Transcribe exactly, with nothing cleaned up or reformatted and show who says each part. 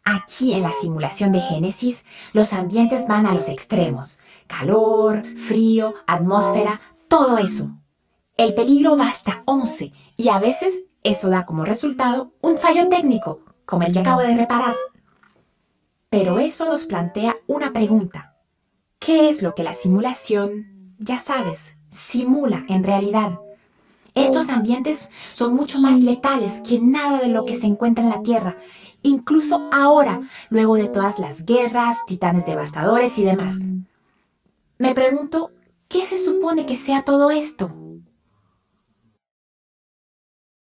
Speaker 1: Aquí en la simulación de Génesis, los ambientes van a los extremos. Calor, frío, atmósfera, todo eso. El peligro va hasta once y a veces eso da como resultado un fallo técnico, como el que acabo de reparar. Pero eso nos plantea una pregunta. ¿Qué es lo que la simulación, ya sabes, simula en realidad? Estos ambientes son mucho más letales que nada de lo que se encuentra en la Tierra, incluso ahora, luego de todas las guerras, titanes devastadores y demás. Me pregunto, ¿qué se supone que sea todo esto?